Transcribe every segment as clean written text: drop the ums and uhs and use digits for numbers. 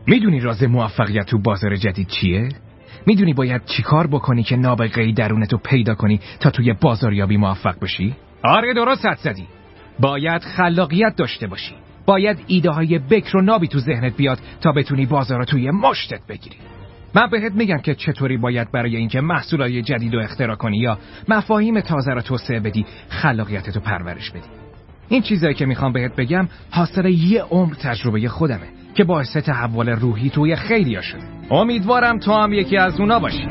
میدونی راز موفقیت تو بازار جدید چیه؟ میدونی باید چیکار بکنی که نابغه‌ای درونتو پیدا کنی تا توی بازاریابی موفق بشی؟ آره درست حدس زدی. باید خلاقیت داشته باشی. باید ایده های بکر و نابی تو ذهنت بیاد تا بتونی بازار رو توی مشتت بگیری. من بهت میگم که چطوری باید برای اینکه محصولات جدید رو اختراع کنی یا مفاهیم تازه رو توسعه بدی خلاقیتتو پرورش بدی. این چیزایی که میخوام بهت بگم حاصل یه عمر تجربه خودمه که باعث تحول روحی توی خیلیا شده. امیدوارم تو هم یکی از اونا باشی.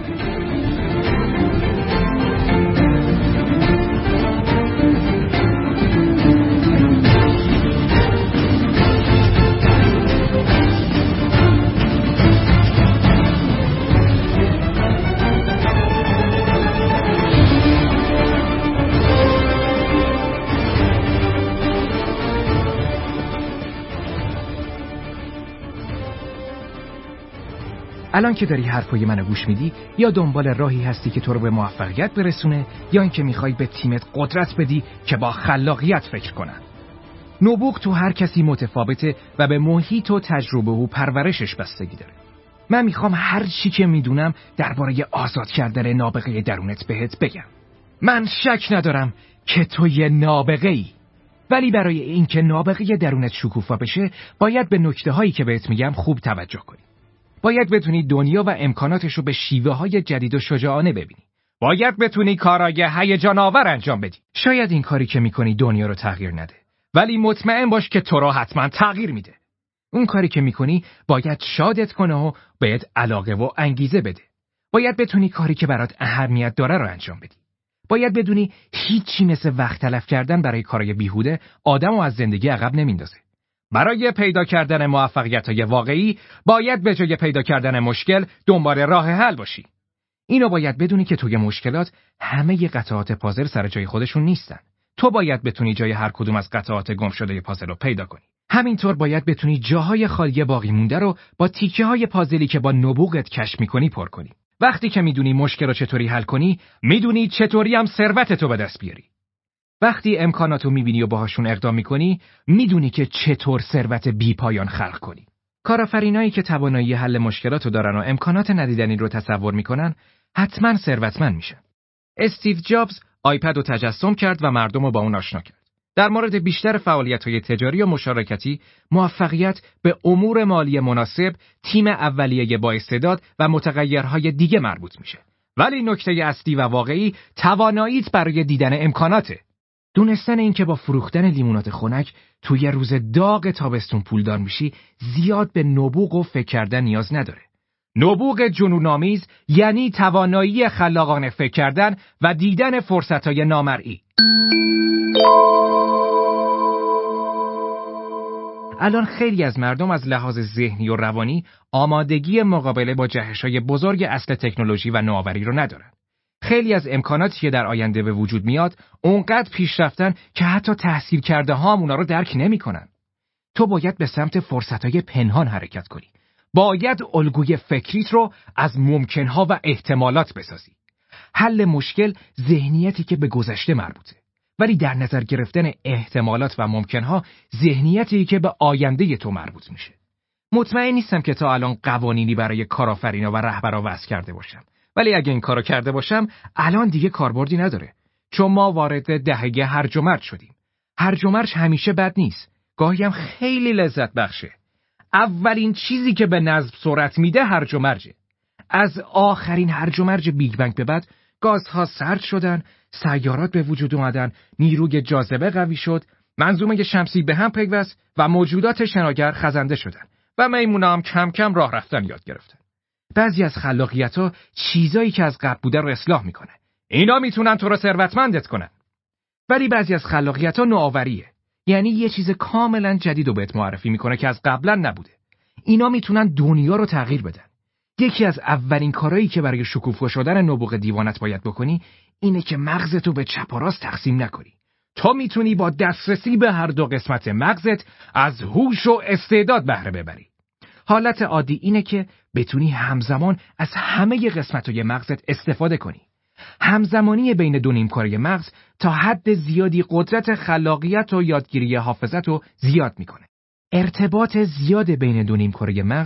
الان که داری حرفای منو گوش میدی یا دنبال راهی هستی که تو رو به موفقیت برسونه یا اینکه میخوای به تیمت قدرت بدی که با خلاقیت فکر کنن. نبوغ تو هر کسی متفاوته و به محیط و تجربه و پرورشش بستگی داره. من میخوام هر چی که میدونم درباره آزاد کردن نابغه درونت بهت بگم. من شک ندارم که تو یه نابغه‌ای، ولی برای اینکه نابغه درونت شکوفا بشه باید به نکته‌هایی که بهت میگم خوب توجه کنی. باید بتونی دنیا و امکاناتش رو به شیوه‌های جدید و شجاعانه ببینی. باید بتونی کارای هیجان آور انجام بدی. شاید این کاری که میکنی دنیا رو تغییر نده، ولی مطمئن باش که تو رو حتما تغییر میده. اون کاری که میکنی باید شادت کنه و بهت علاقه و انگیزه بده. باید بتونی کاری که برات اهمیت داره رو انجام بدی. باید بدونی هیچی مثل وقت تلف کردن برای کارای بیهوده آدمو از زندگی عقب نمیندازه. برای پیدا کردن موفقیت‌های واقعی باید به جای پیدا کردن مشکل دنبال راه حل باشی. اینو باید بدونی که توی مشکلات همه قطعات پازل سر جای خودشون نیستن. تو باید بتونی جای هر کدوم از قطعات گم شده پازل رو پیدا کنی. همینطور باید بتونی جاهای خالی باقی مونده رو با تیکه‌های پازلی که با نبوغت کشف می‌کنی پر کنی. وقتی که میدونی مشکل رو چطوری حل کنی، میدونی چطوری هم ثروتتو به دست بیاری. وقتی امکاناتو میبینی و باهاشون اقدام میکنی، میدونی که چطور ثروت بی پایان خلق کنی. کارآفرینایی که توانایی حل مشکلاتو دارن و امکانات ندیدنی رو تصور میکنن، حتما ثروتمند میشن. استیو جابز آیپد رو تجسم کرد و مردم رو با اون آشنا کرد. در مورد بیشتر فعالیت‌های تجاری و مشارکتی، موفقیت به امور مالی مناسب، تیم اولیه با استعداد و متغیرهای دیگه مربوط میشه. ولی نکته اصلی و واقعی تواناییت برای دیدن امکاناته. دونستن این که با فروختن لیمونات خنک توی روز داغ تابستون پولدار میشی زیاد به نبوغ و فکر کردن نیاز نداره. نبوغ جنون‌آمیز یعنی توانایی خلاقانه فکر کردن و دیدن فرصت‌های نامرئی. الان خیلی از مردم از لحاظ ذهنی و روانی آمادگی مقابله با جهش‌های بزرگ اصل تکنولوژی و نوآوری رو ندارن. خیلی از امکاناتی که در آینده به وجود میاد اونقدر پیش رفتن که حتی تحصیل کرده ها هم اونا رو درک نمی کنن. تو باید به سمت فرصتهای پنهان حرکت کنی. باید الگوی فکریت رو از ممکنها و احتمالات بسازی. حل مشکل ذهنیتی که به گذشته مربوطه. ولی در نظر گرفتن احتمالات و ممکنها ذهنیتی که به آینده تو مربوط میشه. مطمئن نیستم که تا الان قوانینی برای کارآفرینا و رهبرا وضع کرده باشم. ولی اگه این کارو کرده باشم الان دیگه کاربردی نداره، چون ما وارد دهه هرج و مرج شدیم. هرج و مرج همیشه بد نیست، گاهی هم خیلی لذت بخشه. اولین چیزی که به نظم سرعت میده هرج و مرجه. از آخرین هرج و مرج بیگ بنگ به بعد گازها سرد شدن، سیارات به وجود اومدن، نیروی جاذبه قوی شد، منظومه شمسی به هم پیوست و موجودات شناگر خزنده شدن و میمونا هم کم کم راه رفتن یاد گرفتن. بعضی از خلاقیت‌ها چیزایی که از قبل بوده رو اصلاح میکنه. اینا میتونن تو رو ثروتمندت کنن. ولی بعضی از خلاقیت‌ها نوآوریه. یعنی یه چیز کاملا جدید رو بهت معرفی میکنه که از قبلا نبوده. اینا میتونن دنیا رو تغییر بدن. یکی از اولین کارهایی که برای شکوفا شدن نبوغ دیوانت باید بکنی اینه که مغزتو به چپ و راست تقسیم نکنی. تو میتونی با دسترسی به هر دو قسمت مغزت از هوش و استعداد بهره ببری. حالت عادی اینه که بتونی همزمان از همه قسمت‌های مغزت استفاده کنی. همزمانی بین دو نیمکاره مغز تا حد زیادی قدرت خلاقیت و یادگیری حافظت رو زیاد میکنه. ارتباط زیاد بین دو نیمکاره مغز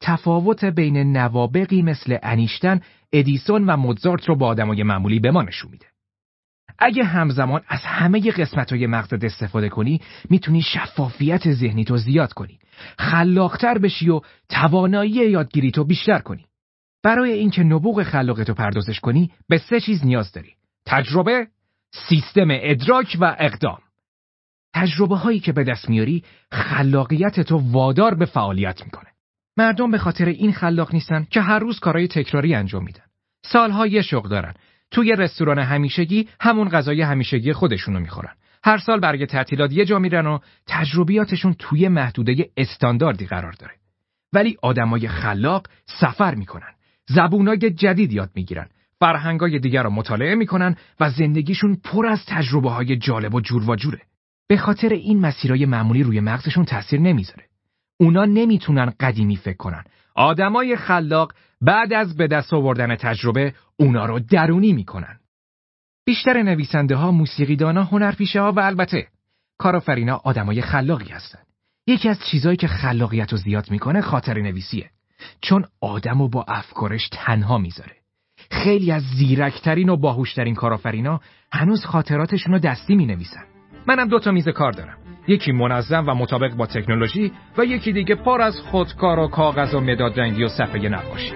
تفاوت بین نوابغی مثل انیشتن، ادیسون و موزارت رو با آدمای معمولی به ما نشون میده. اگه همزمان از همه قسمت‌های مغزت استفاده کنی، میتونی شفافیت ذهنی تو زیاد کنی، خلاق‌تر بشی و توانایی یادگیری تو بیشتر کنی. برای اینکه نبوغ خلاقیت رو پردازش کنی، به 3 چیز نیاز داری: تجربه، سیستم ادراک و اقدام. تجربه هایی که به دست میاری خلاقیت تو وادار به فعالیت میکنه. مردم به خاطر این خلاق نیستن که هر روز کارهای تکراری انجام میدن. سالها یه شغل دارن. توی رستوران همیشگی همون غذای همیشگی خودشونو میخورن. هر سال برای تعطیلات یه جا میرن و تجربیاتشون توی محدوده استانداردی قرار داره. ولی آدمای خلاق سفر میکنن. زبونای جدید یاد میگیرن. فرهنگای دیگر رو مطالعه میکنن و زندگیشون پر از تجربه‌های جالب و جور و جوره. به خاطر این مسیرای معمولی روی مغزشون تاثیر نمیذاره. اونا نمیتونن قدیمی فکر کنن. آدمای خلاق بعد از به دست آوردن تجربه اونا رو درونی میکنن. بیشتر نویسنده ها، موسیقیدانا، هنرپیشه ها و البته کارآفرینا آدمای خلاقی هستن. یکی از چیزایی که خلاقیت رو زیاد میکنه خاطره نویسیه. چون آدمو با افکارش تنها میذاره. خیلی از زیرکترین و باهوشترین کارآفرینا هنوز خاطراتشون رو دستی مینویسن. منم 2 تا میز کار دارم. یکی منظم و مطابق با تکنولوژی و یکی دیگه پر از خودکار و کاغذ و مداد رنگی و صفحه نقاشی.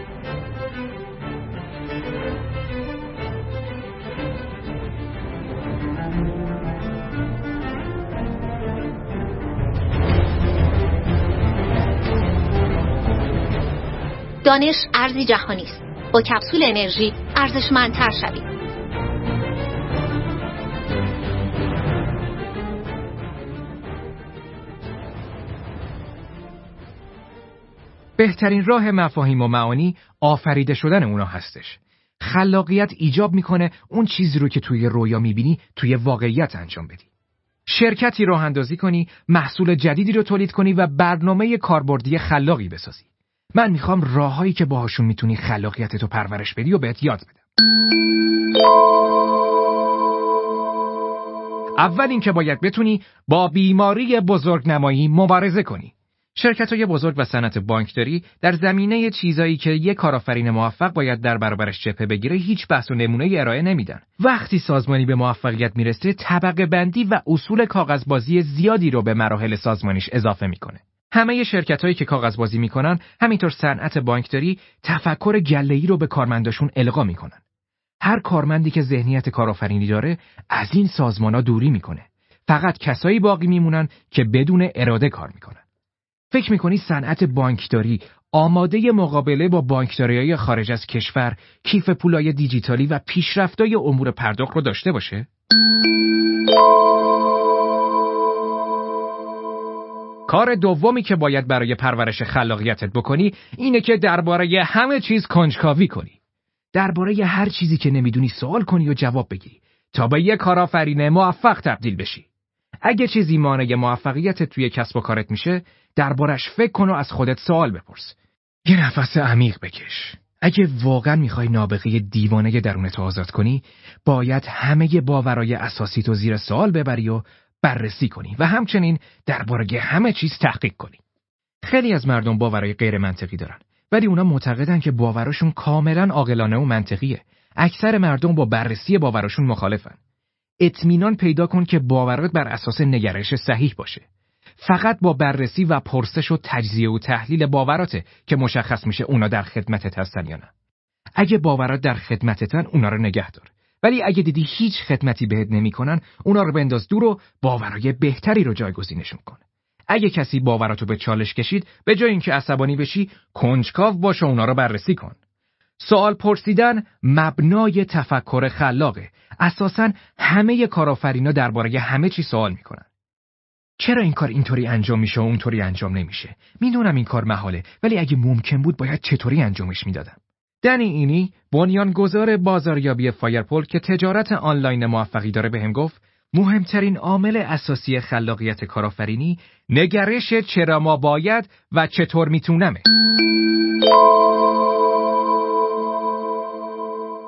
دانش ارزی جهانی است. با کپسول انرژی ارزشمندتر شوید. بهترین راه مفاهیم و معانی آفریده شدن اونا هستش. خلاقیت ایجاب میکنه اون چیزی رو که توی رویا میبینی توی واقعیت انجام بدی. شرکتی راه اندازی کنی، محصول جدیدی رو تولید کنی و برنامه کاربردی خلاقی بسازی. من میخوام راههایی که باهاشون میتونی خلاقیتتو پرورش بدی و بهت یاد بدم. اول اینکه باید بتونی با بیماری بزرگنمایی مبارزه کنی. شرکت‌های بزرگ و صنعت بانکداری در زمینه چیزایی که یک کارآفرین موفق باید در برابرش جبهه بگیره هیچ بحث و نمونه ارائه نمیدن. وقتی سازمانی به موفقیت میرسه، طبقه بندی و اصول کاغذبازی زیادی رو به مراحل سازمانیش اضافه میکنه. همه شرکت‌هایی که کاغذبازی میکنن، همینطور صنعت بانکداری، تفکر گله‌ای رو به کارمنداشون القا میکنن. هر کارمندی که ذهنیت کارآفرینی داره، از این سازمان‌ها دوری میکنه. فقط کسایی باقی میمونن که بدون اراده کار میکنن. فکر میکنی صنعت بانکداری آماده مقابله با بانکداری‌های خارج از کشور، کیف پولای دیجیتالی و پیشرفت‌های امور پرداخت رو داشته باشه؟ کار دومی که باید برای پرورش خلاقیتت بکنی اینه که درباره همه چیز کنجکاوی کنی. درباره هر چیزی که نمیدونی سوال کنی و جواب بگیری تا به یک کارآفرین موفق تبدیل بشی. اگه چیزی مانع موفقیت توی کسب و کارت میشه، دربارش فکر کن و از خودت سوال بپرس. یه نفس عمیق بکش. اگه واقعا میخوای نابغه دیوانه درونت آزاد کنی، باید همه باورای اساسی تو زیر سوال ببری و بررسی کنی و همچنین درباره همه چیز تحقیق کنی. خیلی از مردم باورای غیر منطقی دارن، ولی اونا معتقدن که باوراشون کاملا عاقلانه و منطقیه. اکثر مردم با بررسی باوراشون مخالفن. اطمینان پیدا کن که باورات بر اساس نگرش صحیح باشه. فقط با بررسی و پرسش و تجزیه و تحلیل باوراته که مشخص میشه اونا در خدمتت هستن یا نه. اگه باورات در خدمتتن، اونا رو نگه دار. ولی اگه دیدی هیچ خدمتی بهت نمیکنن، اونا رو بنداز دور و باورای بهتری رو جایگزینشون کن. اگه کسی باوراتو به چالش کشید، به جای اینکه عصبانی بشی، کنجکاو باش و اونا رو بررسی کن. سوال پرسیدن مبنای تفکر خلاقه. اساساً همه کارآفرینا درباره همه چی سوال میکنن. چرا این کار اینطوری انجام میشه و اونطوری انجام نمیشه؟ میدونم این کار محاله، ولی اگه ممکن بود باید چطوری انجامش میدادم؟ دنی اینی، بنیانگذار بازاریابی فایرپول که تجارت آنلاین موفقی داره، بهم گفت مهمترین عامل اساسی خلاقیت کارآفرینی نگرش چرا ما باید و چطور میتونمه.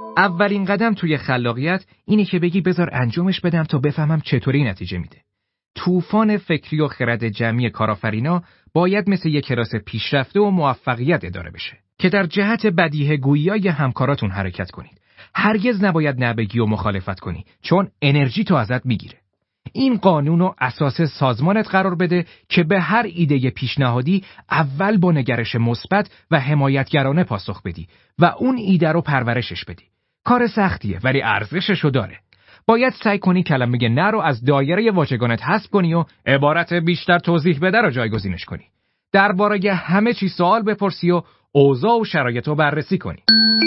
اولین قدم توی خلاقیت اینه که بگی بذار انجامش بدم تا بفهمم چطوری نتیجه میده. طوفان فکری و خرد جمعی کارآفرینا باید مثل یک کلاس پیشرفته و موفقیت اداره بشه که در جهت بدیهه گویی‌های همکاراتون حرکت کنید. هرگز نباید نبگی و مخالفت کنی، چون انرژی تو ازت میگیره. این قانون و اساس سازمانت قرار بده که به هر ایده پیشنهادی اول با نگرش مثبت و حمایتگرانه پاسخ بدی و اون ایده رو پرورشش بدی. کار سختیه ولی ارزششو داره. باید سعی کنی کلمه نه رو از دایره واژگانت حذف کنی و عبارت بیشتر توضیح بده رو جایگزینش کنی. درباره همه چی سوال بپرسی و اوضاع و شرایط رو بررسی کنی.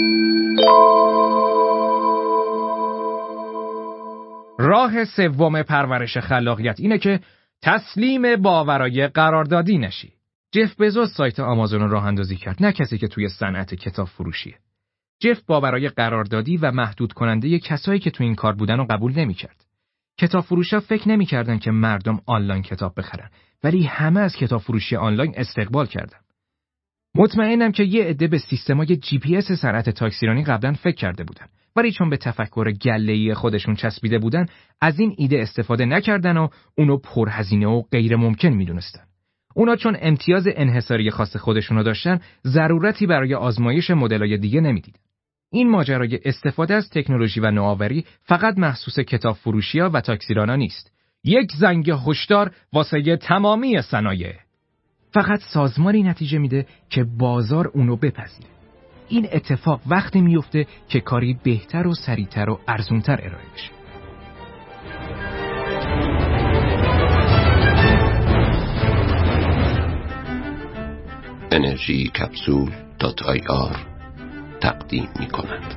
راه سوم پرورش خلاقیت اینه که تسلیم باورای قراردادی نشی. جف بزوس سایت آمازون رو راه اندازی کرد، نه کسی که توی صنعت کتاب فروشیه. جف باورای قراردادی و محدود کننده کسایی که تو این کار بودن رو قبول نمی‌کرد. کتاب فروشا فکر نمی‌کردن که مردم آنلاین کتاب بخرن، ولی همه از کتاب فروشی آنلاین استقبال کردن. مطمئنم که یه عده به سیستمای GPS صنعت تاکسیرانی قبلا فکر کرده بودن، ولی چون به تفکر گله‌ای خودشون چسبیده بودن، از این ایده استفاده نکردن و اونو پرهزینه و غیر ممکن میدونستن. اونا چون امتیاز انحصاری خاص خودشونو داشتن، ضرورتی برای آزمایش مدل‌های دیگه نمیدیدن. این ماجرای استفاده از تکنولوژی و نوآوری فقط مخصوص کتاب فروشی‌ها و تاکسیرانا نیست. یک زنگ هشدار واسه تمامی صنایع. فقط سازمانی نتیجه میده که بازار اونو بپذیره. این اتفاق وقتی میفته که کاری بهتر و سریعتر و ارزونتر ارائه بشه. energycapsule.ir تقدیم می‌کند.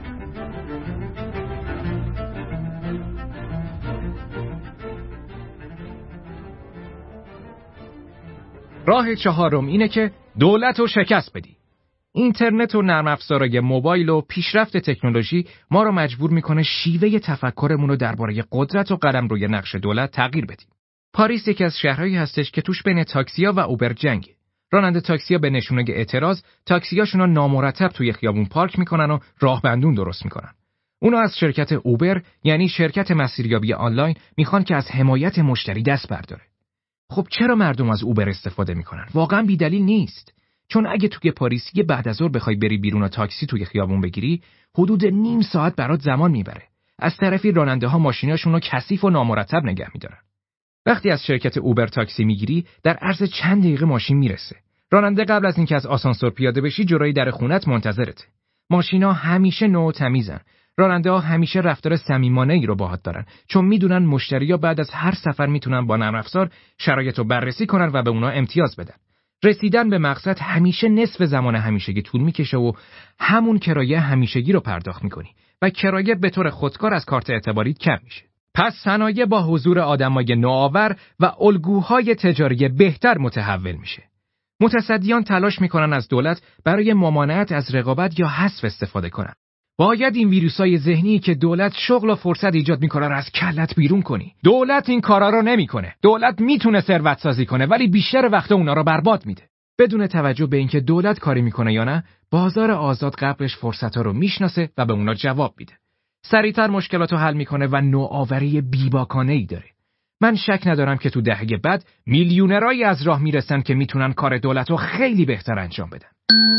راه چهارم اینه که دولت رو شکست بدی. اینترنت و نرم افزارهای موبایل و پیشرفت تکنولوژی ما رو مجبور میکنه شیوه تفکرمون رو درباره قدرت و قلمروی نقش دولت تغییر بدیم. پاریس یکی از شهرهایی هستش که توش بین تاکسیا و اوبر جنگه. راننده تاکسیا به نشونه اعتراض تاکسیاشون رو نامرتب توی خیابون پارک میکنن و راهبندون درست میکنن. اونا از شرکت اوبر، یعنی شرکت مسیریابی آنلاین، میخوان که از حمایت مشتری دست برداره. خب چرا مردم از اوبر استفاده میکنن؟ واقعا بی‌دلیل نیست. چون اگه توی پاریس یه بعد از ظهر بخوای بری بیرون و تاکسی توی خیابون بگیری، حدود نیم ساعت برات زمان میبره. از طرفی راننده ها ماشیناشون رو کثیف و نامرتب نگه میدارن. وقتی از شرکت اوبر تاکسی میگیری، در عرض چند دقیقه ماشین میرسه. راننده قبل از اینکه از آسانسور پیاده بشی جلوی در خونت منتظرته. ماشینا همیشه نو و تمیزن. راننده ها همیشه رفتار صمیمانه‌ای رو باهات دارن، چون میدونن مشتری‌ها بعد از هر سفر میتونن با نرم افزار شرایط رو بررسی کنن و به اونا امتیاز بدن. رسیدن به مقصد همیشه نصف زمان همیشگی طول میکشه و همون کرایه همیشگی رو پرداخت میکنی و کرایه به طور خودکار از کارت اعتباریت کم میشه. پس صنایع با حضور آدمای نوآور و الگوهای تجاری بهتر متحول میشه. متصدیان تلاش میکنن از دولت برای ممانعت از رقابت یا حذف استفاده کنن. باید این ویروسای ذهنی که دولت شغل و فرصت ایجاد میکنه رو از کلت بیرون کنی. دولت این کارا رو نمیکنه. دولت میتونه ثروت سازی کنه ولی بیشتر وقت اونا رو برباد میده. بدون توجه به اینکه دولت کاری میکنه یا نه، بازار آزاد قبلش فرصت‌ها رو میشناسه و به اونا جواب میده. سریعتر مشکلات رو حل میکنه و نوآوری بیباکانه‌ای داره. من شک ندارم که تو دهه بعد میلیونرایی از راه میرسن که میتونن کار دولت رو خیلی بهتر انجام بدن.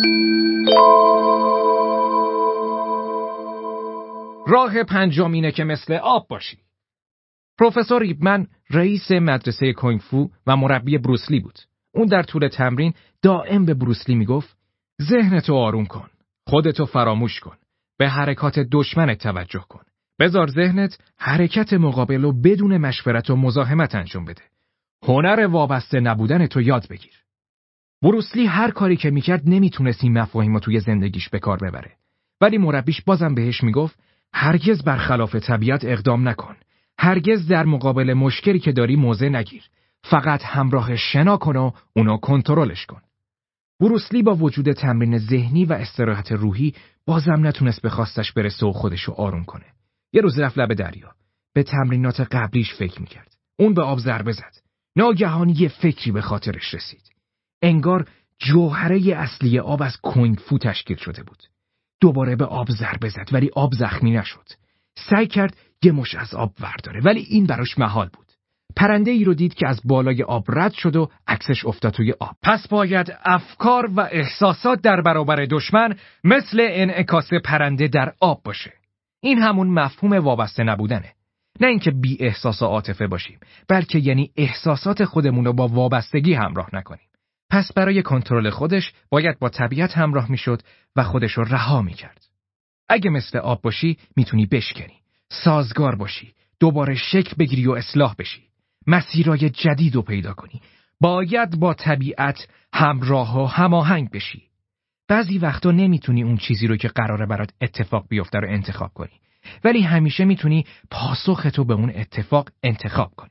راه پنجم اینه که مثل آب باشی. پروفسور ایپمن رئیس مدرسه کونگ فو و مربی بروسلی بود. اون در طول تمرین دائم به بروسلی میگفت ذهنتو آروم کن، خودتو فراموش کن، به حرکات دشمنت توجه کن. بذار ذهنت حرکت مقابل رو بدون مشورت و مزاحمت انجام بده. هنر وابسته نبودن تو یاد بگیر. بروسلی هر کاری که میکرد نمیتونست این مفاهیم رو توی زندگیش به کار ببره. ولی مربیش بازم بهش میگفت هرگز برخلاف طبیعت اقدام نکن. هرگز در مقابل مشکلی که داری موضع نگیر. فقط همراه شنا کن و اونو کنترلش کن. بروسلی با وجود تمرین ذهنی و استراحت روحی بازم نتونست به خواستش برسه و خودشو آروم کنه. یه روز رفت لب دریا. به تمرینات قبلیش فکر میکرد. اون به آب ضربه زد. ناگهان یه فکری به خاطرش رسید. انگار جوهره اصلی آب از کونگ فو تشکیل شده بود. دوباره به آب ضربه زد ولی آب زخمی نشد. سعی کرد یه مش از آب ورداره ولی این براش محال بود. پرنده ای رو دید که از بالای آب رد شد و عکسش افتاد توی آب. پس باید افکار و احساسات در برابر دشمن مثل انعکاس پرنده در آب باشه. این همون مفهوم وابسته نبودنه. نه اینکه بی احساس و عاطفه باشیم، بلکه یعنی احساسات خودمون رو با وابستگی همراه نکنیم. پس برای کنترل خودش باید با طبیعت همراه میشد و خودش رو رها میکرد. اگه مثل آب باشی میتونی بشکنی، سازگار باشی، دوباره شکل بگیری و اصلاح بشی، مسیرهای جدید رو پیدا کنی. باید با طبیعت همراه و هماهنگ بشی. بعضی وقتا نمیتونی اون چیزی رو که قراره برات اتفاق بیفته رو انتخاب کنی، ولی همیشه میتونی پاسختو به اون اتفاق انتخاب کنی.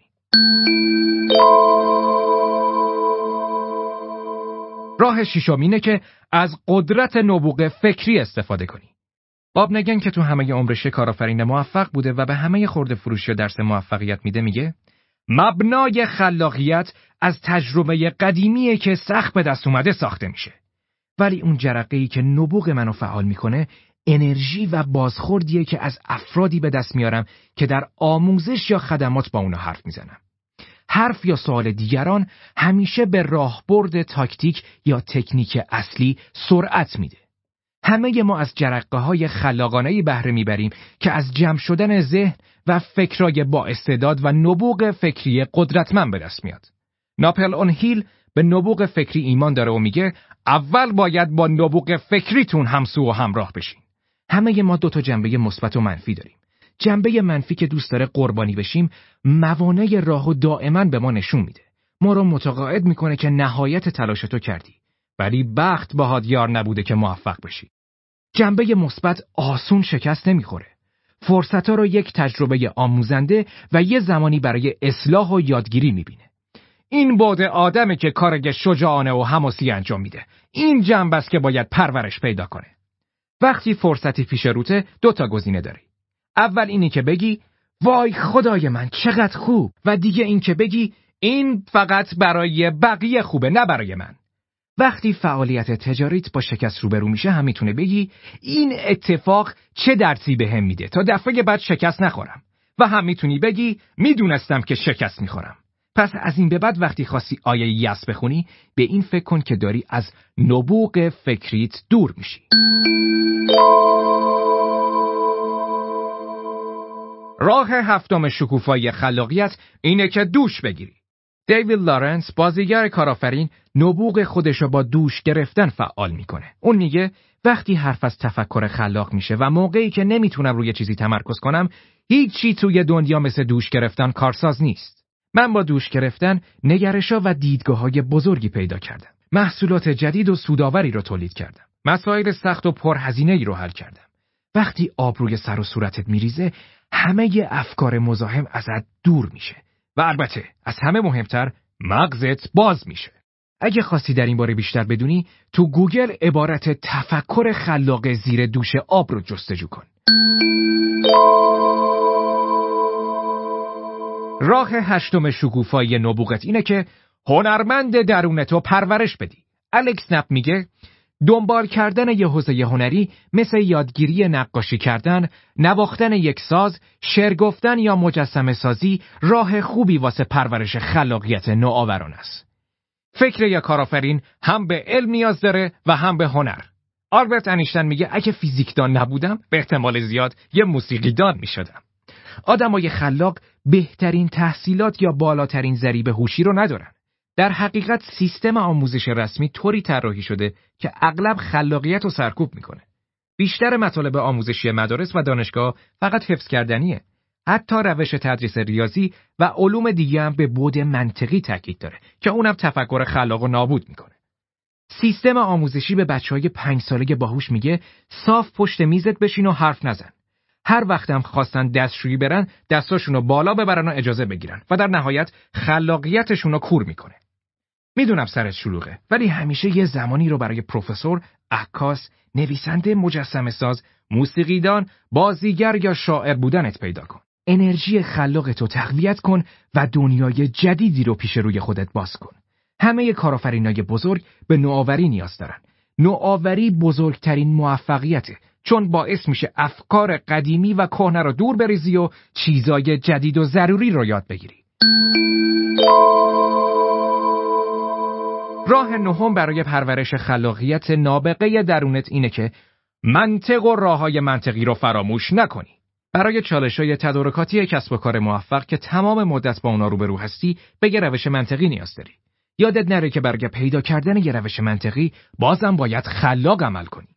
راه ششم اینه که از قدرت نبوغ فکری استفاده کنی. باب نگن که تو همه عمرش کارآفرین موفق بوده و به همه خرده فروشی درس موفقیت میگه مبنای خلاقیت از تجربه قدیمیه که سخت به دست اومده ساخته میشه. ولی اون جرقه‌ای که نبوغ منو فعال میکنه انرژی و بازخوردیه که از افرادی به دست میارم که در آموزش یا خدمات با اونا حرف میزنم. حرف یا سوال دیگران همیشه به راهبرد تاکتیک یا تکنیک اصلی سرعت میده. همه ما از جرقه‌های خلاقانه‌ای بهره میبریم که از جمع شدن ذهن و فکرای با استعداد و نبوغ فکری قدرتمند به دست میاد. ناپلئون هیل به نبوغ فکری ایمان داره و میگه اول باید با نبوغ فکریتون همسو و همراه بشین. همه ما 2 جنبه مثبت و منفی داریم. جنبه منفی که دوست داره قربانی بشیم موانع راهو دائما به ما نشون میده. ما رو متقاعد میکنه که نهایت تلاشتو کردی، ولی بخت باهات یار نبوده که موفق بشی. جنبه مثبت آسون شکست نمیخوره. فرصت‌ها رو یک تجربه آموزنده و یه زمانی برای اصلاح و یادگیری میبینه. این بعد آدمه که کارش شجاعانه و حماسی انجام میده. این جنبه است که باید پرورش پیدا کنه. وقتی فرصتی پیش روته 2 گزینه داری. اول اینی که بگی وای خدای من چقدر خوب، و دیگه این که بگی این فقط برای بقیه خوبه نه برای من. وقتی فعالیت تجاریت با شکست روبرو میشه هم میتونه بگی این اتفاق چه درسی بهم میده تا دفعه بعد شکست نخورم، و هم میتونی بگی میدونستم که شکست میخورم. پس از این به بعد وقتی خواستی آیه یأس بخونی به این فکر کن که داری از نبوغ فکریت دور میشی. راه 7 شکوفایی خلاقیت اینه که دوش بگیری. دیوید لارنس بازیگر کارآفرین نبوغ خودشو با دوش گرفتن فعال میکنه. اون میگه وقتی حرف از تفکر خلاق میشه و موقعی که نمیتونم روی چیزی تمرکز کنم هیچی توی دنیا مثل دوش گرفتن کارساز نیست. من با دوش گرفتن نگرشا و دیدگاه‌های بزرگی پیدا کردم. محصولات جدید و سودآوری رو تولید کردم. مسائل سخت و پرهزینه‌ای رو حل کردم. وقتی آب روی سر و صورتت میریزه همه افکار مزاحم ازت دور میشه و البته از همه مهمتر مغزت باز میشه. اگه خواستی در این باره بیشتر بدونی تو گوگل عبارت تفکر خلاق زیر دوش آب رو جستجو کن. راه 8 شکوفایی نبوغت اینه که هنرمند درونتو پرورش بدی. الکس نپ میگه دنبال کردن یه حوزه هنری مثل یادگیری نقاشی کردن، نواختن یک ساز، شعر گفتن یا مجسمه سازی راه خوبی واسه پرورش خلاقیت نوآوران است. فکر یا کارآفرین هم به علم نیاز داره و هم به هنر. آلبرت انیشتین میگه اگه فیزیکدان نبودم به احتمال زیاد یه موسیقیدان میشدم. آدمای خلاق بهترین تحصیلات یا بالاترین ضریب هوشی رو ندارن. در حقیقت سیستم آموزش رسمی طوری طراحی شده که اغلب خلاقیت رو سرکوب میکنه. بیشتر مطالب آموزشی مدارس و دانشگاه فقط حفظ کردنیه. حتی روش تدریس ریاضی و علوم دیگه هم به بعد منطقی تاکید داره که اونم تفکر خلاق رو نابود میکنه. سیستم آموزشی به بچهای 5 ساله باهوش میگه صاف پشت میزت بشین و حرف نزن. هر وقتم خواستن دستشویی برن دستاشونو بالا ببرن و اجازه بگیرن و در نهایت خلاقیتشونو کور میکنه. میدونم سرت شلوغه، ولی همیشه یه زمانی رو برای پروفسور، عکاس، نویسنده، مجسمه ساز، موسیقیدان، بازیگر یا شاعر بودنت پیدا کن. انرژی خلاقتو تقویت کن و دنیای جدیدی رو پیش روی خودت باز کن. همه کارآفرینای بزرگ به نوآوری نیاز دارن. نوآوری بزرگترین موفقیته، چون باعث میشه افکار قدیمی و کهنه رو دور بریزی و چیزای جدید و ضروری رو یاد بگیری. راه نهم برای پرورش خلاقیت نابغه درونت اینه که منطق و راههای منطقی رو فراموش نکنی. برای چالش‌های تدارکاتی کسب و کار موفق که تمام مدت با اونا روبرو هستی، به یه روش منطقی نیاز داری. یادت نره که برای پیدا کردن یه روش منطقی بازم باید خلاق عمل کنی.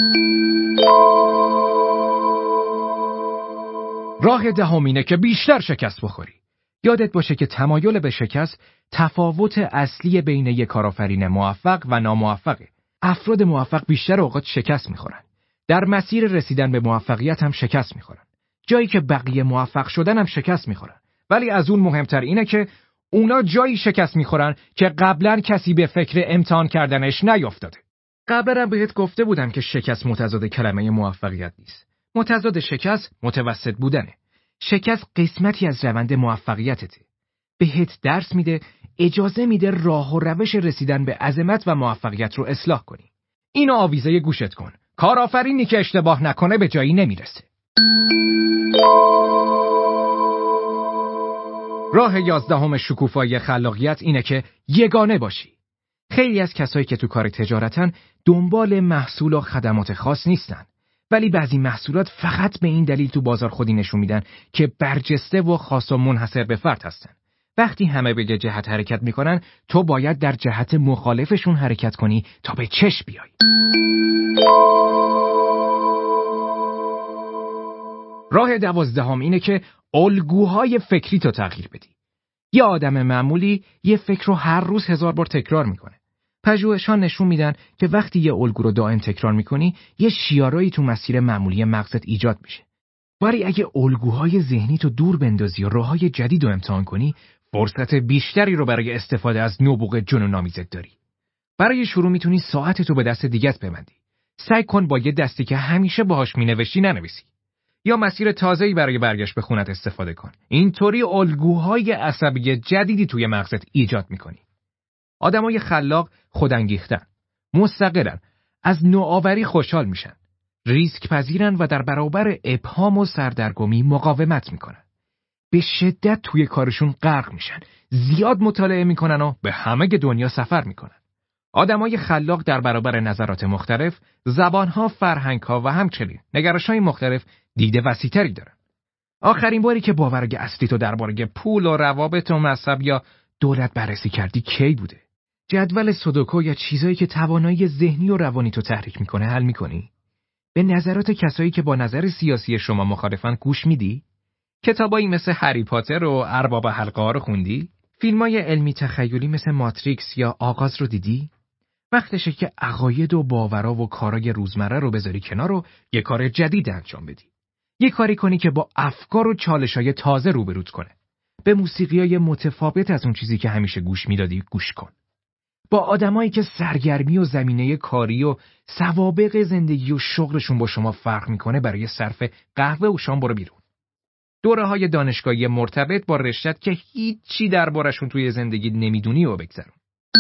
راه دهم اینه که بیشتر شکست بخوری. یادت باشه که تمایل به شکست تفاوت اصلی بین یک کارآفرین موفق و ناموفقه. افراد موفق بیشتر اوقات شکست میخورن. در مسیر رسیدن به موفقیت هم شکست میخورن. جایی که بقیه موفق شدن هم شکست میخورن. ولی از اون مهمتر اینه که اونا جایی شکست میخورن که قبلا کسی به فکر امتحان کردنش نیافتاده. قبلا هم بهت گفته بودم که شکست متضاد کلمه موفقیت نیست. متضاد شکست متوسط بودنه. شکست قسمتی از روند موفقیتته. بهت درس میده، اجازه میده راه و روش رسیدن به عظمت و موفقیت رو اصلاح کنی. اینو آویزه گوشت کن. کارآفرینی که اشتباه نکنه به جایی نمیرسه. راه 11 شکوفایی خلاقیت اینه که یگانه باشی. خیلی از کسایی که تو کار تجارتن دنبال محصول و خدمات خاص نیستن. ولی بعضی محصولات فقط به این دلیل تو بازار خودی نشون میدن که برجسته و خاص و منحصر به فرد هستن. وقتی همه به جهت حرکت میکنن، تو باید در جهت مخالفشون حرکت کنی تا به چشم بیای. راه 12 اینه که الگوهای فکری تو تغییر بدی. یه آدم معمولی یه فکر رو هر روز 1000 بار تکرار میکنه. پژوهش‌ها نشون میدن که وقتی یه الگو رو دائم تکرار میکنی، یه شیارایی تو مسیر معمولی مغزت ایجاد میشه. ولی اگه الگوهای ذهنی تو دور بندازی و راههای جدید رو امتحان کنی، فرصت بیشتری رو برای استفاده از نبوغ جنون‌آمیزت داری. برای شروع میتونی ساعتتو به دست دیگت ببندی. سعی کن با یه دستی که همیشه باهاش مینوشتی ننویسی. یا مسیر تازه‌ای برای برگشت به خونت استفاده کن. اینطوری الگوهای عصبی جدیدی توی مغزت ایجاد میکنی. آدمای خلاق خودانگیختن، مستقلن، از نوآوری خوشحال میشن، ریسک پذیرن و در برابر ابهام و سردرگمی مقاومت میکنن. به شدت توی کارشون غرق میشن، زیاد مطالعه میکنن و به همه دنیا سفر میکنن. آدمای خلاق در برابر نظرات مختلف، زبانها، فرهنگها و همچنین نگرش‌های مختلف دید وسیع‌تری دارن. آخرین باری که باورگ اصلی تو درباره پول و روابط و مذهب یا دولت بررسی کردی کی بوده؟ جدول سودوکو یا چیزایی که توانایی ذهنی و روانی تو تحریک میکنه حل میکنی؟ به نظرات کسایی که با نظر سیاسی شما مخالفن گوش میدی؟ کتابایی مثل هری پاتر و ارباب حلقه ها رو خوندی؟ فیلمای علمی تخیلی مثل ماتریکس یا آغاز رو دیدی؟ وقتشه که عقاید و باورا و کارای روزمره رو بذاری کنار و یه کار جدید انجام بدی. یه کاری کنی که با افکار و چالش‌های تازه روبروت کنه. به موسیقیای متفاوت از اون چیزی که همیشه گوش میدادی گوش کن. با آدمایی که سرگرمی و زمینه کاری و سوابق زندگی و شغلشون با شما فرق میکنه برای صرف قهوه و شام برو بیرون. دوره‌های دانشگاهی مرتبط با رشته‌ت که هیچی دربارشون توی زندگی نمیدونی و بگذرون.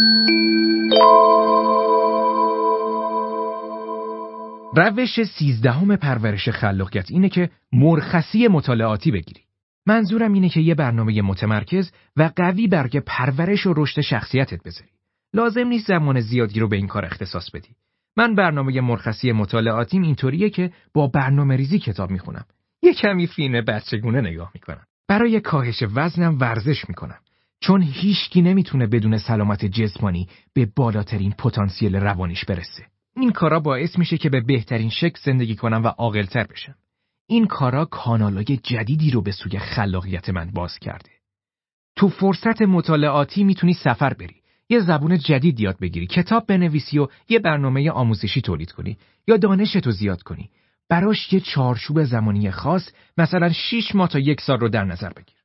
روش 13 پرورش خلاقیت اینه که مرخصی مطالعاتی بگیری. منظورم اینه که یه برنامه متمرکز و قوی برای پرورش و رشد شخصیتت بذاری. لازم نیست زمان زیادی رو به این کار اختصاص بدی. من برنامه مرخصی مطالعاتیم اینطوریه که با برنامه‌ریزی کتاب میخونم. یه کمی فیلم بچگونه نگاه میکنم. برای کاهش وزنم ورزش میکنم. چون هیچکی نمیتونه بدون سلامت جسمانی به بالاترین پتانسیل روانیش برسه. این کارا باعث میشه که به بهترین شکل زندگی کنم و عاقل‌تر بشم. این کارا کانالای جدیدی رو به سوی خلاقیت من باز کرده. تو فرصت مطالعاتی میتونی سفر بری، یه زبون جدید یاد بگیری، کتاب بنویسی و یه برنامه آموزشی تولید کنی یا دانشتو زیاد کنی. براش یه چارچوب زمانی خاص، مثلا 6 ماه تا 1 سال رو در نظر بگیر.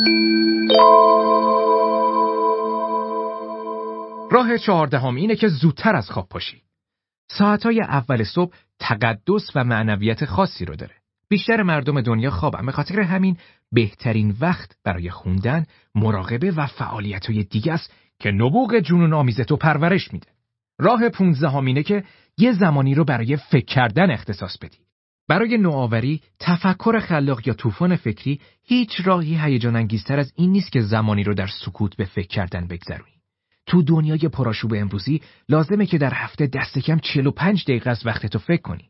راه 14 اینه که زودتر از خواب پاشی. ساعتهای اول صبح تقدس و معنویت خاصی رو داره. بیشتر مردم دنیا خوابن، به خاطر همین بهترین وقت برای خوندن، مراقبه و فعالیت‌های دیگه است که نبوغ جنون آمیزتو پرورش میده. راه 15 اینه که یه زمانی رو برای فکر کردن اختصاص بدی. برای نوآوری، تفکر خلاق یا طوفان فکری هیچ راهی هیجان انگیزتر از این نیست که زمانی رو در سکوت به فکر کردن بگذرونی. تو دنیای پرآشوب امروزی لازمه که در هفته دست کم 45 دقیقه از وقتتو فکر کنی.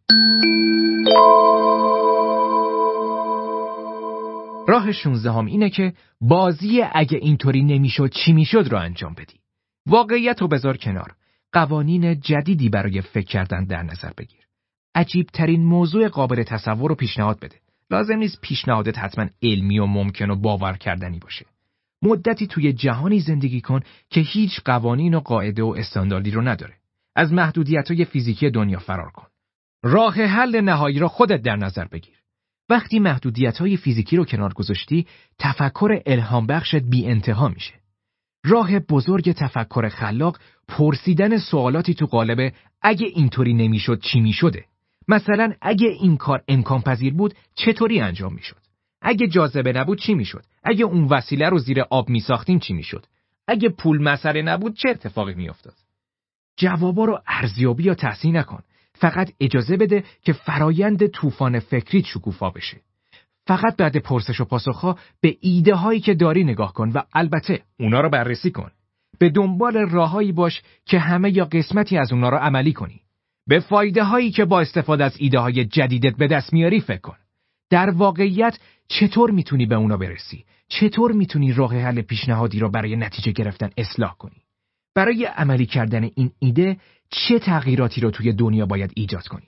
راه 16 اینه که بازی اگه اینطوری نمیشد چی میشد رو انجام بدی. واقعیت رو بذار کنار. قوانین جدیدی برای فکر کردن در نظر بگیر. عجیب ترین موضوع قابل تصور رو پیشنهاد بده. لازم نیست پیشنهادت حتما علمی و ممکن و باور کردنی باشه. مدتی توی جهانی زندگی کن که هیچ قوانین و قاعده و استانداردی رو نداره. از محدودیت‌های فیزیکی دنیا فرار کن. راه حل نهایی را خودت در نظر بگیر. وقتی محدودیت‌های فیزیکی رو کنار گذاشتی، تفکر الهام بخشت بی انتها میشه. راه بزرگ تفکر خلاق پرسیدن سوالاتی تو قالب اگه اینطوری نمیشد چی میشده؟ مثلا اگه این کار امکان پذیر بود چطوری انجام میشد؟ اگه جاذبه نبود چی میشد؟ اگه اون وسیله رو زیر آب میساختیم چی میشد؟ اگه پول مسئله نبود چه اتفاقی میافتاد؟ جوابا رو ارزیابی یا تحسین نکن. فقط اجازه بده که فرایند طوفان فکریت شکوفا بشه. فقط بعد پرسش و پاسخ‌ها به ایده هایی که داری نگاه کن و البته اونا رو بررسی کن. به دنبال راههایی باش که همه یا قسمتی از اونا رو عملی کنی. به فایده هایی که با استفاده از ایده های جدیدت به دست میاری فکر کن. در واقعیت چطور میتونی به اونا برسی؟ چطور میتونی راه حل پیشنهادی رو برای نتیجه گرفتن اصلاح کنی؟ برای عملی کردن این ایده چه تغییراتی رو توی دنیا باید ایجاد کنی؟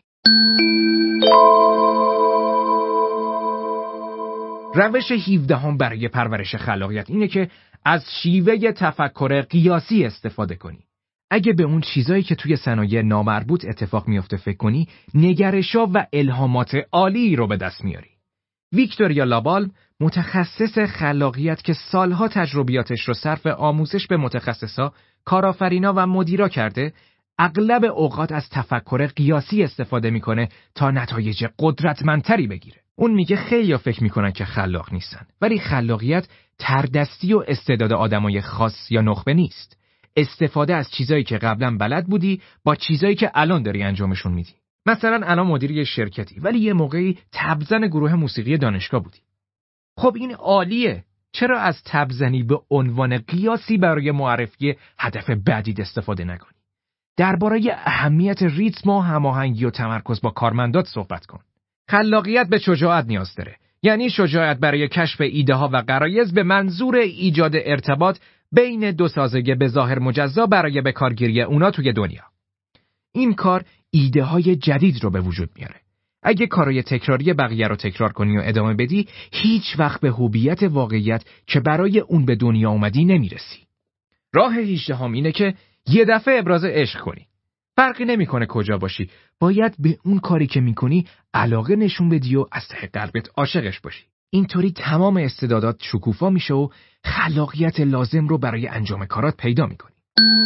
روش 17 برای پرورش خلاقیت اینه که از شیوه تفکر قیاسی استفاده کنی. اگه به اون چیزایی که توی صنایع نامربوط اتفاق میفته فکر کنی، نگرشا و الهامات عالی رو به دست میاری. ویکتوریا لابال، متخصص خلاقیت که سالها تجربیاتش رو صرف آموزش به متخصصا، کارآفرینا و مدیرا کرده، اغلب اوقات از تفکر قیاسی استفاده میکنه تا نتایج قدرتمندتری بگیره. اون میگه خیلیا فکر میکنن که خلاق نیستن، ولی خلاقیت تردستی و استعداد آدمای خاص یا نخبه نیست. استفاده از چیزایی که قبلا بلد بودی با چیزایی که الان داری انجامشون میدی. مثلا الان مدیر یه شرکتی، ولی یه موقعی تبزن گروه موسیقی دانشگاه بودی. خب این عالیه. چرا از تبزنی به عنوان قیاسی برای معرفی هدف بعدی استفاده نکنی؟ درباره اهمیت ریتم و هماهنگی و تمرکز با کارمندات صحبت کن. خلاقیت به شجاعت نیاز داره. یعنی شجاعت برای کشف ایده ها و غرایز به منظور ایجاد ارتباط بین دو سازه به ظاهر مجزا برای به کارگیری اونا توی دنیا. این کار ایده های جدید رو به وجود میاره. اگه کارای تکراری بقیه رو تکرار کنی و ادامه بدی، هیچ وقت به هویت واقعیت که برای اون به دنیا اومدی نمیرسی. راه 18 اینه که یه دفعه ابراز عشق کنی. فرقی نمیکنه کجا باشی، باید به اون کاری که میکنی علاقه نشون بدی و از ته قلبت عاشقش باشی. اینطوری تمام استعدادات شکوفا میشه و خلاقیت لازم رو برای انجام کارات پیدا میکنی.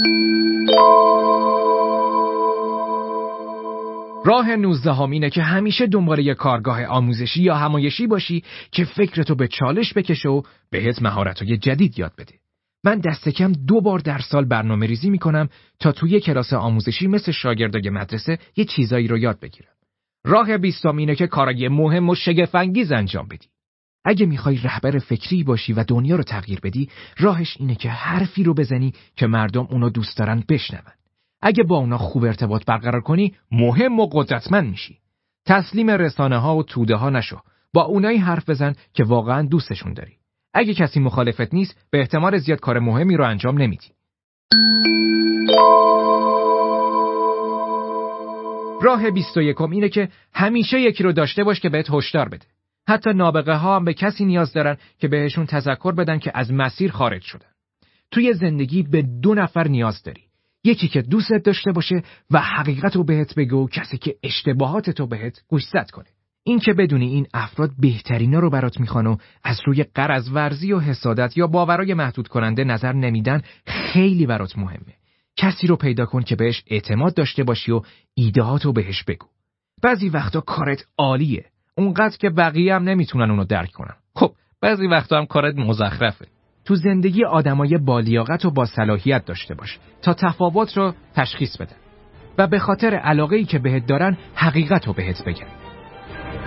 راه 19 اینه که همیشه دنبال یه کارگاه آموزشی یا همایشی باشی که فکرتو به چالش بکشه و بهت مهارت‌های جدید یاد بده. من دست کم 2 بار در سال برنامه ریزی میکنم تا توی کلاس آموزشی مثل شاگردای مدرسه یه چیزایی رو یاد بگیرم. راه 20 اینه که کارای مهم و شگفت‌انگیز انجام بدی. اگه میخوای رهبر فکری باشی و دنیا رو تغییر بدی، راهش اینه که حرفی رو بزنی که مردم اونو دوست دارن بشنون. اگه با اونا خوب ارتباط برقرار کنی، مهم و قدرتمند میشی. تسلیم رسانه‌ها و توده‌ها نشو. با اونایی حرف بزن که واقعاً دوستشون داری. اگه کسی مخالفت نیست، به احتمال زیاد کار مهمی رو انجام نمیدی. راه 21 اینه که همیشه یکی رو داشته باش که بهت هشدار بده. حتی نابغه ها هم به کسی نیاز دارن که بهشون تذکر بدن که از مسیر خارج شدن. توی زندگی به 2 نفر نیاز داری. یکی که دوستت داشته باشه و حقیقت رو بهت بگه و کسی که اشتباهاتتو بهت گوشزد کنه. این که بدونی این افراد بهترینا رو برات میخوان و از روی غرض ورزی و حسادت یا باورای محدود کننده نظر نمیدن خیلی برات مهمه. کسی رو پیدا کن که بهش اعتماد داشته باشی و ایدهاتو بهش بگو. بعضی وقتا کارت عالیه، اونقدر که بقیه هم نمیتونن اونو درک کنن. خب بعضی وقتا هم کارت مزخرفه. تو زندگی آدمای با لیاقت و با صلاحیت داشته باش تا تفاوت رو تشخیص بدن و به خاطر علاقه‌ای که بهت دارن حقیقت رو بهت بگن.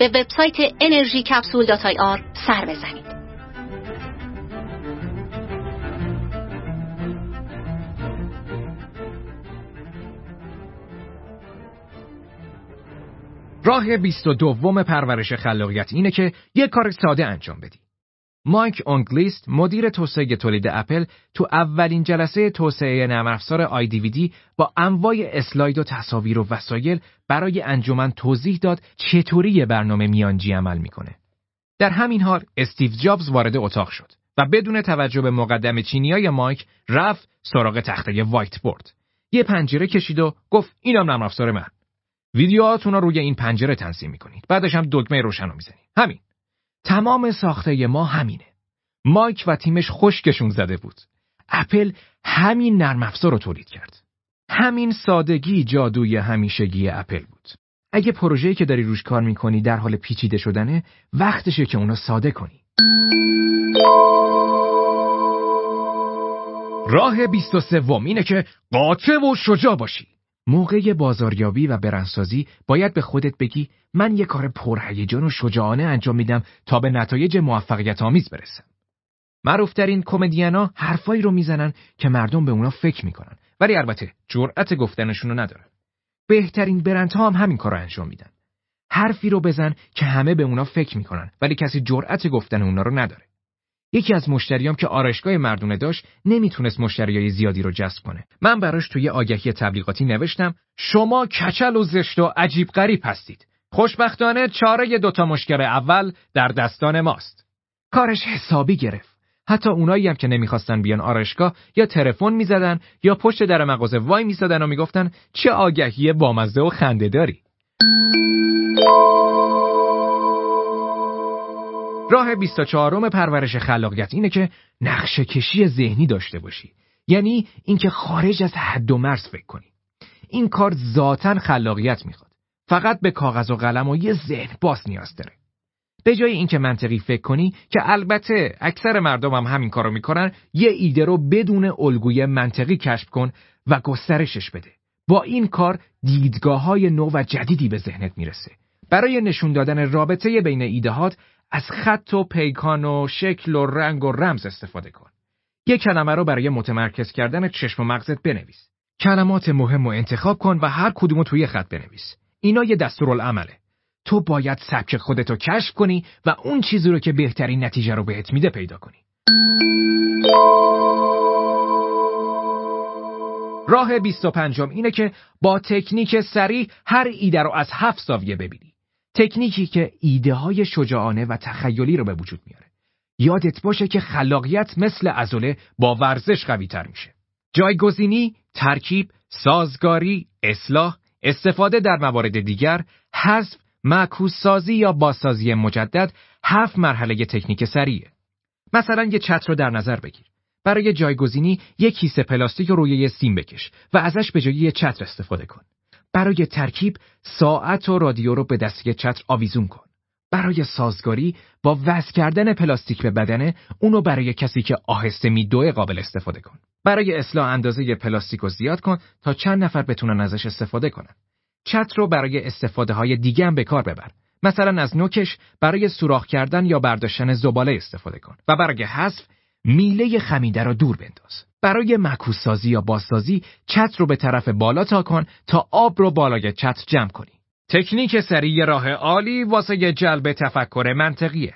به وبسایت energycapsule.ir سر بزنید. راه 22 پرورش خلاقیت اینه که یک کار ساده انجام بدی. مایک اونگلیست، مدیر توسعه تولید اپل، تو اولین جلسه توسعه نرم افزار iDVD با انواع اسلاید و تصاویر و وسایل برای انجمن توضیح داد چطوری یه برنامه میانجی عمل میکنه. در همین حال استیو جابز وارد اتاق شد و بدون توجه به مقدمه چینیای مایک رفت سراغ تخته وایت بورد. یه پنجره کشید و گفت اینم نرم افزار من. ویدیوهاتون رو روی این پنجره تنظیم میکنید. بعدش هم دکمه روشن رو میزنید. همین. تمام ساخته ما همینه. مایک و تیمش خشکشون زده بود. اپل همین نرم افزار رو تولید کرد. همین سادگی جادوی همیشگی اپل بود. اگه پروژه‌ای که داری روش کار میکنی در حال پیچیده شدنه، وقتشه که اونو ساده کنی. راه 23 اینه که قاطع و شجاع باشی. موقع بازاریابی و برندسازی باید به خودت بگی من یه کار پرهیجان و شجاعانه انجام میدم تا به نتایج موفقیت آمیز برسم. معروف‌ترین کمدینا حرفایی رو میزنن که مردم به اونا فکر میکنن، ولی البته جرأت گفتنشون رو ندارن. بهترین برندها هم همین کار رو انجام میدن. حرفی رو بزن که همه به اونا فکر میکنن، ولی کسی جرأت گفتن اونا رو نداره. یکی از مشتریام که آرایشگاه مردونه داشت نمیتونست مشتریای زیادی رو جذب کنه. من براش توی آگهی تبلیغاتی نوشتم شما کچل و زشت و عجیب غریب هستید. خوشبختانه چاره 2 مشکل اول در دستان ماست. کارش حسابی گرفت. حتی اونایی هم که نمیخواستن بیان آرایشگاه یا تلفن میزدن یا پشت در مغازه وای میسادن و میگفتن چه آگهی بامزه و خنده‌داری. راه 24 پرورش خلاقیت اینه که نقشه کشی ذهنی داشته باشی. یعنی اینکه خارج از حد و مرز فکر کنی. این کار ذاتاً خلاقیت میخواد. فقط به کاغذ و قلم و یه ذهن باز نیاز داره. به جای اینکه منطقی فکر کنی که البته اکثر مردم هم همین کارو میکنن، یه ایده رو بدون الگوی منطقی کشف کن و گسترشش بده. با این کار دیدگاه‌های نو و جدیدی به ذهنت میرسه. برای نشون دادن رابطه بین ایده‌هات از خط و پیکان و شکل و رنگ و رمز استفاده کن. یک کلمه رو برای متمرکز کردن چشم و مغزت بنویس. کلمات مهم رو انتخاب کن و هر کدومو توی خط بنویس. اینا یه دستورالعمله. تو باید سبک خودتو کشف کنی و اون چیزی رو که بهترین نتیجه رو بهت میده پیدا کنی. راه 25 اینه که با تکنیک سریع هر ایده رو از 7 زاویه ببینی. تکنیکی که ایده های شجاعانه و تخیلی رو به وجود میاره. یادت باشه که خلاقیت مثل عضله با ورزش قوی تر میشه. جایگزینی، ترکیب، سازگاری، اصلاح، استفاده در موارد دیگر، حذف، معکوس سازی یا بازسازی مجدد 7 مرحله تکنیک سریعه. مثلا یه چتر رو در نظر بگیر. برای جایگزینی یک کیسه پلاستیک رو روی یه سیم بکش و ازش به جای یه چتر استفاده کن. برای ترکیب ساعت و رادیو رو به دسته چتر آویزون کن. برای سازگاری با وصل کردن پلاستیک به بدنه اونو برای کسی که آهسته میدوه قابل استفاده کن. برای اصلاح اندازه پلاستیک رو زیاد کن تا چند نفر بتونن ازش استفاده کنن. چتر رو برای استفاده های دیگه هم به کار ببر. مثلا از نوکش برای سوراخ کردن یا برداشتن زباله استفاده کن و برای حذف میله خمیده رو دور بنداز. برای معکوس سازی یا بازسازی چتر رو به طرف بالا تا کن تا آب رو بالای چتر جمع کنی. تکنیک سریع راه عالی واسه جلب تفکر منطقیه.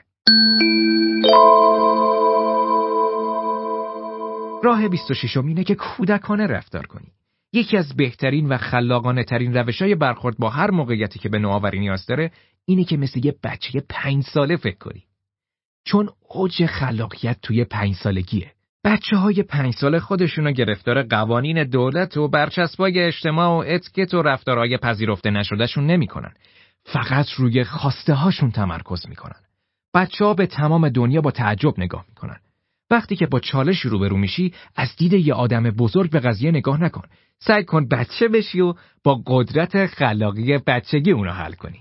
راه 26 اینه که کودکانه رفتار کنی. یکی از بهترین و خلاقانه ترین روش‌های برخورد با هر موقعیتی که به نوآوری نیاز داره اینه که مثل یه بچه 5 ساله فکر کنی. چون اوج خلاقیت توی 5 سالگیه. بچه‌های 5 ساله خودشونو گرفتار قوانین دولت و برچسبای اجتماع و اتیکت و رفتارهای پذیرفته نشدهشون نمی‌کنن. فقط روی خواسته هاشون تمرکز می‌کنن. بچه‌ها به تمام دنیا با تعجب نگاه می‌کنن. وقتی که با چالش روبرو میشی، از دید یه آدم بزرگ به قضیه نگاه نکن. سعی کن بچه بشی و با قدرت خلاقی بچگی اونو حل کنی.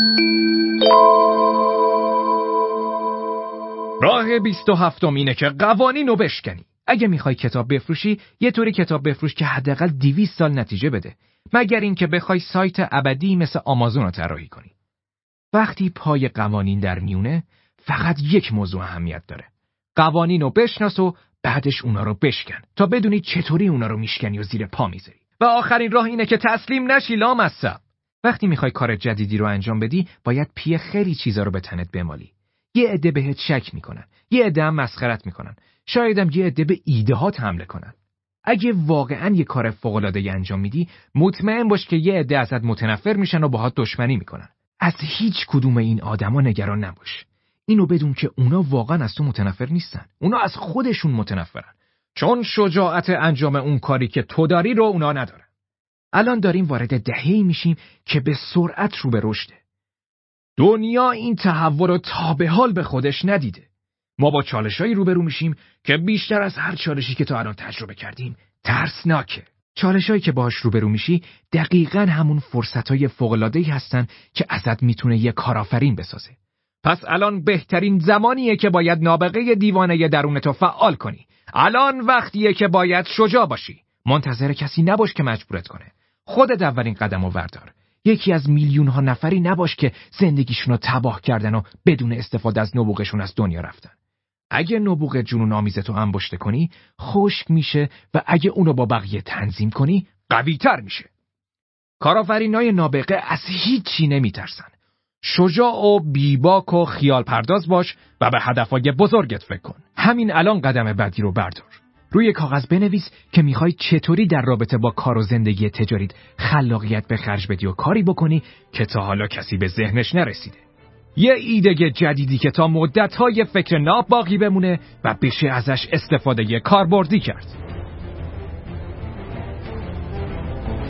راه 27 اینه که قوانین رو بشکنی. اگه میخوای کتاب بفروشی، یه طوری کتاب بفروش که حداقل 200 سال نتیجه بده. مگر اینکه بخوای سایت ابدی مثل آمازون رو طراحی کنی. وقتی پای قوانین در میونه، فقط یک موضوع اهمیت داره. قوانین رو بشناس و بعدش اونا رو بشکن تا بدونی چطوری اونا رو میشکنی و زیر پا میذاری. و آخرین راه اینه که تسلیم نشی لامصب. وقتی میخوای کار جدیدی رو انجام بدی، باید پی خیلی چیزا رو به تنت بمالی. یه عده بهت شک میکنن، یه عده هم مسخرت میکنن، شاید هم یه عده به ایده‌هات حمله کنن. اگه واقعاً یه کار فوق‌العاده انجام میدی، مطمئن باش که یه عده ازت متنفر میشن و باهات دشمنی میکنن. از هیچ کدوم این آدما نگران نباش. اینو بدون که اونا واقعاً از تو متنفر نیستن. اونا از خودشون متنفرن. چون شجاعت انجام اون کاری که تو داری رو اونا ندارن. الان داریم وارد دهه‌ای میشیم که به سرعت رو به رشده. دنیا این تحول رو تا به حال به خودش ندیده. ما با چالشایی روبرو میشیم که بیشتر از هر چالشی که تا الان تجربه کردیم ترسناکه. چالشایی که باهاش روبرو میشی دقیقاً همون فرصتای فوق‌العاده‌ای هستن که ازت میتونه یه کارآفرین بسازه. پس الان بهترین زمانیه که باید نابغه دیوانه درونتو فعال کنی. الان وقتیه که باید شجاع باشی. منتظر کسی نباش که مجبورت کنه. خودت اولین قدمو بردار. یکی از میلیون‌ها نفری نباش که زندگیشونو تباه کردن و بدون استفاده از نبوغشون از دنیا رفتن. اگه نبوغ جنون آمیزتو انباشته کنی، خشک میشه و اگه اونو با بقیه تنظیم کنی، قوی‌تر میشه. کارآفرینای نابغه از هیچی نمیترسن. شجاع و بیباک و خیال پرداز باش و به هدفهای بزرگت فکر کن. همین الان قدم بعدی رو بردار. روی کاغذ بنویس که میخوای چطوری در رابطه با کار و زندگی تجاریت خلاقیت به خرج بدی و کاری بکنی که تا حالا کسی به ذهنش نرسیده. یه ایده جدیدی که تا مدت‌های فکر ناب باقی بمونه و بشه ازش استفاده کاربردی کرد.